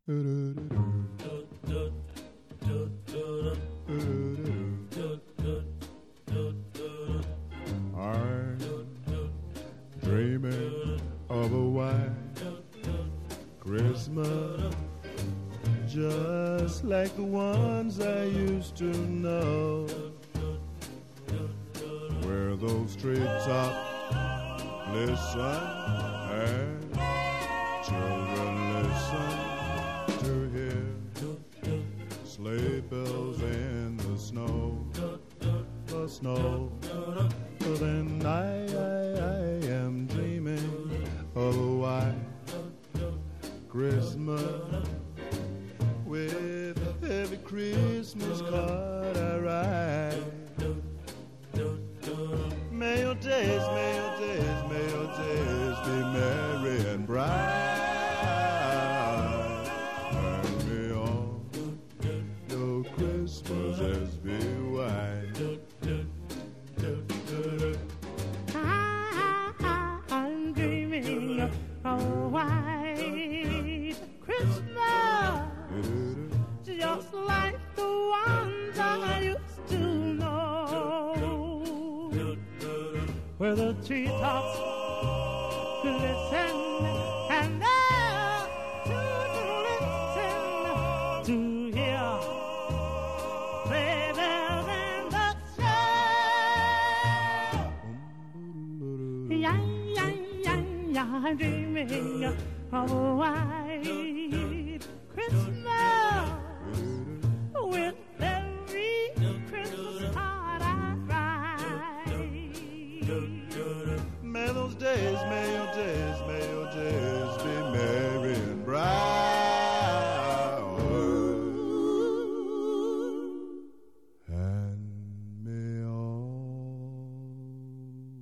I'm dreaming of a white Christmas, just like the ones I used to know, where those treetops listen and children listen to hear sleigh bells in the snow, the snow. So then I am dreaming of a white Christmas, with every Christmas card I write. May your days, may your days, may your days be merry and bright, and may all your Christmases be white. I'm dreaming of a white Christmas, just like the ones I used to know, where the treetops glisten and the children listen to hear sleigh bells in the snow. Yeah, yeah, yeah, yeah, I'm dreaming of a white Christmas, with every Christmas card I write. May those days, may your days, may your days be merry and bright, and may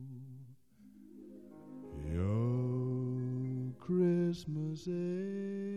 all your Christmases